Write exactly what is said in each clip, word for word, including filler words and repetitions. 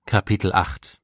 Kapitel acht.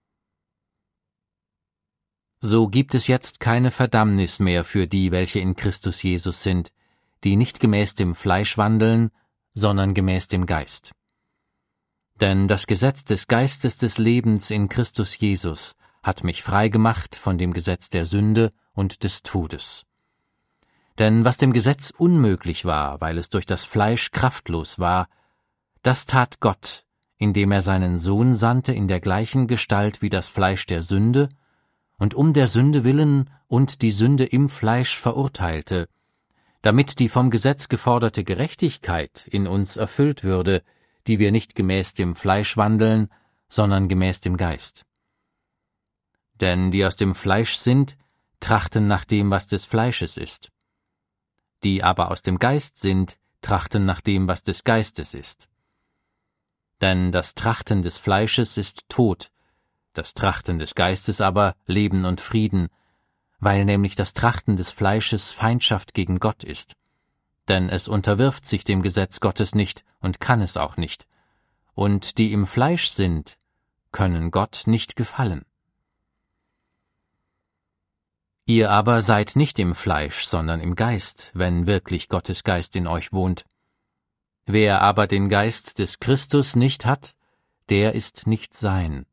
So gibt es jetzt keine Verdammnis mehr für die, welche in Christus Jesus sind, die nicht gemäß dem Fleisch wandeln, sondern gemäß dem Geist. Denn das Gesetz des Geistes des Lebens in Christus Jesus hat mich freigemacht von dem Gesetz der Sünde und des Todes. Denn was dem Gesetz unmöglich war, weil es durch das Fleisch kraftlos war, das tat Gott, indem er seinen Sohn sandte in der gleichen Gestalt wie das Fleisch der Sünde, und um der Sünde willen und die Sünde im Fleisch verurteilte, damit die vom Gesetz geforderte Gerechtigkeit in uns erfüllt würde, die wir nicht gemäß dem Fleisch wandeln, sondern gemäß dem Geist. Denn die aus dem Fleisch sind, trachten nach dem, was des Fleisches ist. Die aber aus dem Geist sind, trachten nach dem, was des Geistes ist. Denn das Trachten des Fleisches ist Tod, das Trachten des Geistes aber Leben und Frieden, weil nämlich das Trachten des Fleisches Feindschaft gegen Gott ist. Denn es unterwirft sich dem Gesetz Gottes nicht und kann es auch nicht. Und die im Fleisch sind, können Gott nicht gefallen. Ihr aber seid nicht im Fleisch, sondern im Geist, wenn wirklich Gottes Geist in euch wohnt. Wer aber den Geist des Christus nicht hat, der ist nicht sein.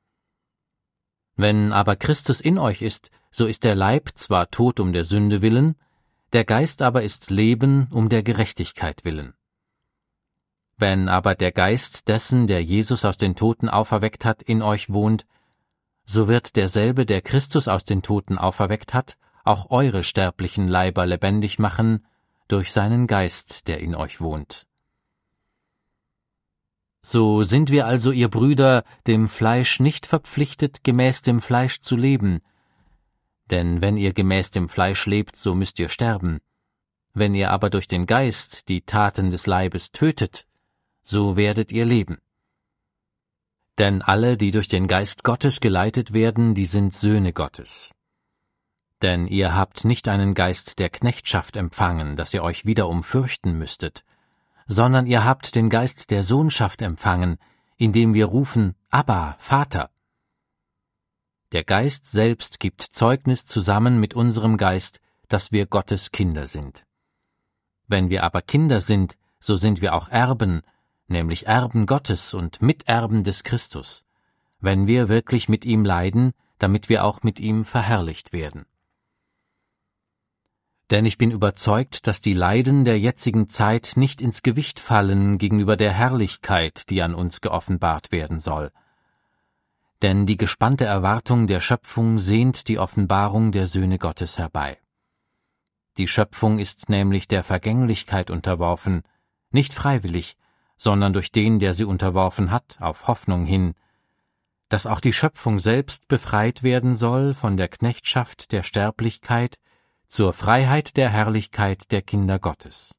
Wenn aber Christus in euch ist, so ist der Leib zwar tot um der Sünde willen, der Geist aber ist Leben um der Gerechtigkeit willen. Wenn aber der Geist dessen, der Jesus aus den Toten auferweckt hat, in euch wohnt, so wird derselbe, der Christus aus den Toten auferweckt hat, auch eure sterblichen Leiber lebendig machen, durch seinen Geist, der in euch wohnt. So sind wir also, ihr Brüder, dem Fleisch nicht verpflichtet, gemäß dem Fleisch zu leben. Denn wenn ihr gemäß dem Fleisch lebt, so müsst ihr sterben. Wenn ihr aber durch den Geist die Taten des Leibes tötet, so werdet ihr leben. Denn alle, die durch den Geist Gottes geleitet werden, die sind Söhne Gottes. Denn ihr habt nicht einen Geist der Knechtschaft empfangen, dass ihr euch wiederum fürchten müsstet, sondern ihr habt den Geist der Sohnschaft empfangen, indem wir rufen, Abba, Vater. Der Geist selbst gibt Zeugnis zusammen mit unserem Geist, dass wir Gottes Kinder sind. Wenn wir aber Kinder sind, so sind wir auch Erben, nämlich Erben Gottes und Miterben des Christus, wenn wir wirklich mit ihm leiden, damit wir auch mit ihm verherrlicht werden. Denn ich bin überzeugt, dass die Leiden der jetzigen Zeit nicht ins Gewicht fallen gegenüber der Herrlichkeit, die an uns geoffenbart werden soll. Denn die gespannte Erwartung der Schöpfung sehnt die Offenbarung der Söhne Gottes herbei. Die Schöpfung ist nämlich der Vergänglichkeit unterworfen, nicht freiwillig, sondern durch den, der sie unterworfen hat, auf Hoffnung hin, dass auch die Schöpfung selbst befreit werden soll von der Knechtschaft der Sterblichkeit zur Freiheit der Herrlichkeit der Kinder Gottes.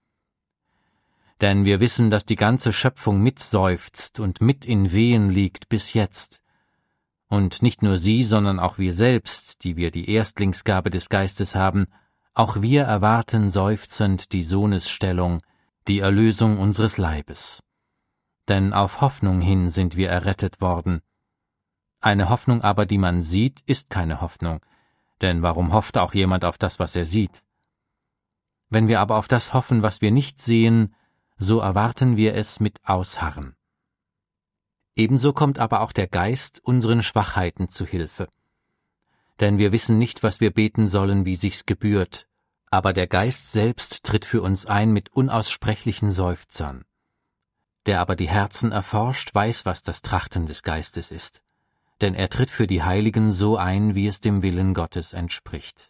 Denn wir wissen, dass die ganze Schöpfung mitseufzt und mit in Wehen liegt bis jetzt. Und nicht nur sie, sondern auch wir selbst, die wir die Erstlingsgabe des Geistes haben, auch wir erwarten seufzend die Sohnesstellung, die Erlösung unseres Leibes. Denn auf Hoffnung hin sind wir errettet worden. Eine Hoffnung aber, die man sieht, ist keine Hoffnung. Denn warum hofft auch jemand auf das, was er sieht? Wenn wir aber auf das hoffen, was wir nicht sehen, so erwarten wir es mit Ausharren. Ebenso kommt aber auch der Geist unseren Schwachheiten zu Hilfe. Denn wir wissen nicht, was wir beten sollen, wie sich's gebührt, aber der Geist selbst tritt für uns ein mit unaussprechlichen Seufzern. Der aber die Herzen erforscht, weiß, was das Trachten des Geistes ist. Denn er tritt für die Heiligen so ein, wie es dem Willen Gottes entspricht.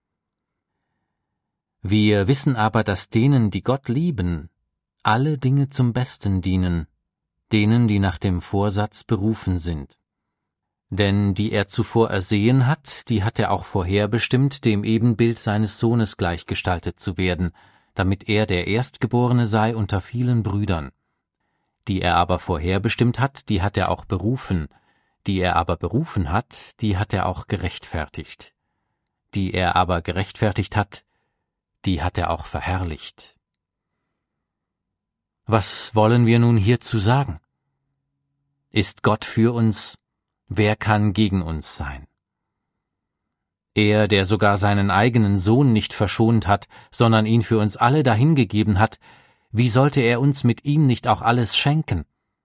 Wir wissen aber, dass denen, die Gott lieben, alle Dinge zum Besten dienen, denen, die nach dem Vorsatz berufen sind. Denn die er zuvor ersehen hat, die hat er auch vorherbestimmt, dem Ebenbild seines Sohnes gleichgestaltet zu werden, damit er der Erstgeborene sei unter vielen Brüdern. Die er aber vorherbestimmt hat, die hat er auch berufen, die er aber berufen hat, die hat er auch gerechtfertigt. Die er aber gerechtfertigt hat, die hat er auch verherrlicht. Was wollen wir nun hierzu sagen? Ist Gott für uns, wer kann gegen uns sein? Er, der sogar seinen eigenen Sohn nicht verschont hat, sondern ihn für uns alle dahingegeben hat, wie sollte er uns mit ihm nicht auch alles schenken?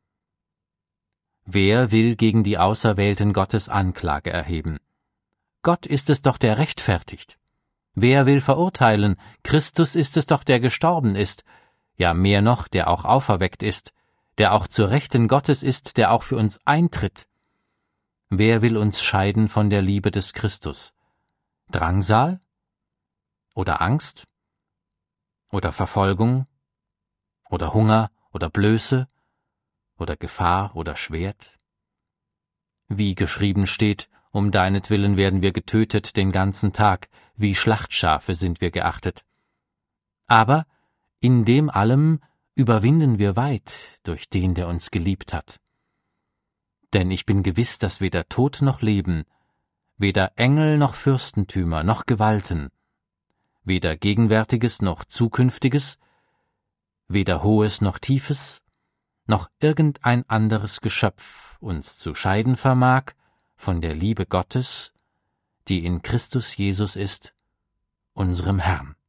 Wer will gegen die Auserwählten Gottes Anklage erheben? Gott ist es doch, der rechtfertigt. Wer will verurteilen? Christus ist es doch, der gestorben ist, ja mehr noch, der auch auferweckt ist, der auch zur Rechten Gottes ist, der auch für uns eintritt. Wer will uns scheiden von der Liebe des Christus? Drangsal? Oder Angst? Oder Verfolgung? Oder Hunger? Oder Blöße? Oder Gefahr? Oder Schwert? Wie geschrieben steht, um deinetwillen werden wir getötet den ganzen Tag, wie Schlachtschafe sind wir geachtet. Aber in dem allem überwinden wir weit durch den, der uns geliebt hat. Denn ich bin gewiss, dass weder Tod noch Leben, weder Engel noch Fürstentümer noch Gewalten, weder Gegenwärtiges noch Zukünftiges, weder Hohes noch Tiefes, noch irgendein anderes Geschöpf uns zu scheiden vermag von der Liebe Gottes, die in Christus Jesus ist, unserem Herrn.